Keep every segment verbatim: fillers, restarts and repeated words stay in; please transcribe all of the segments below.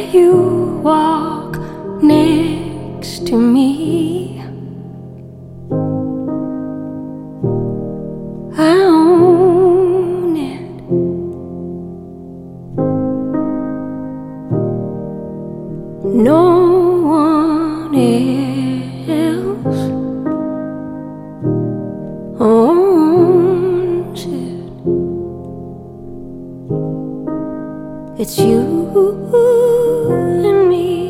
you walk next to me, I own it. No one else owns it. It's you and me.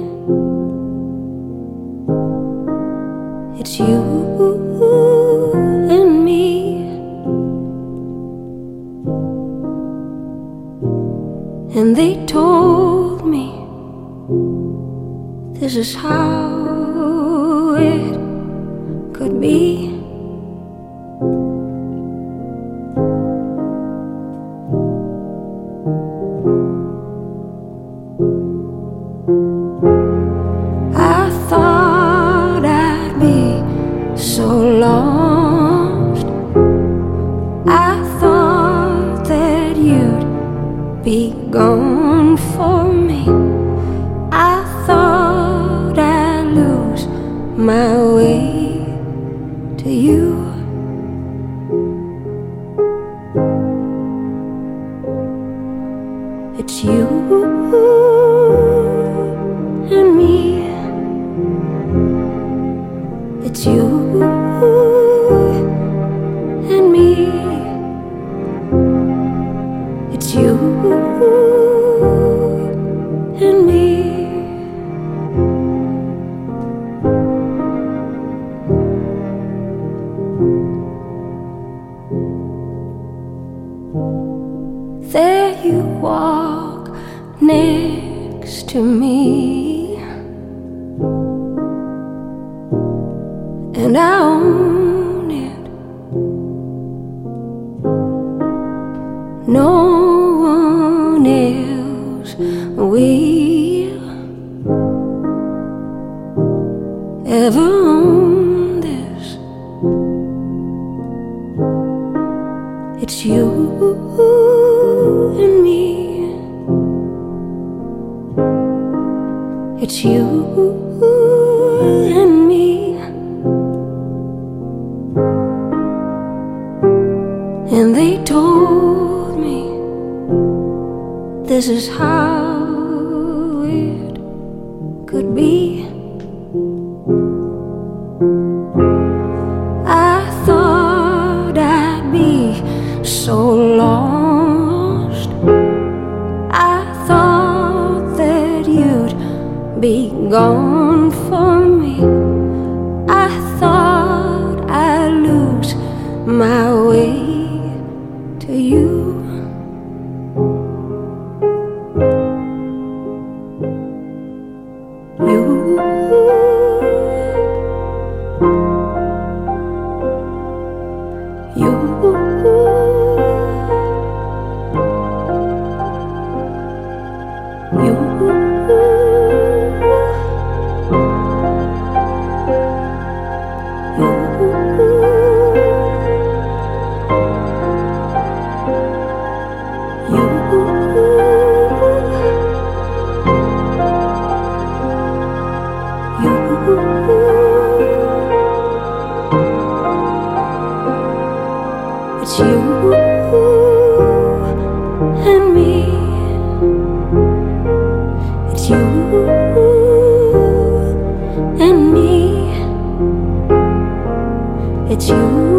It's you and me. And they told me this is how it could be. I thought I'd be so lost. I thought that you'd be gone for me. I thought I'd lose my way to you. It's you and me. It's you and me. It's you and me. There you walk next to me, and I own it. No one else will ever own this. It's you and me. It's you and me. And they told me this is how it could be. I thought I'd be so lost. I thought that you'd be gone for me. I thought I'd lose my way to you. You You It's you and me. It's you and me. It's you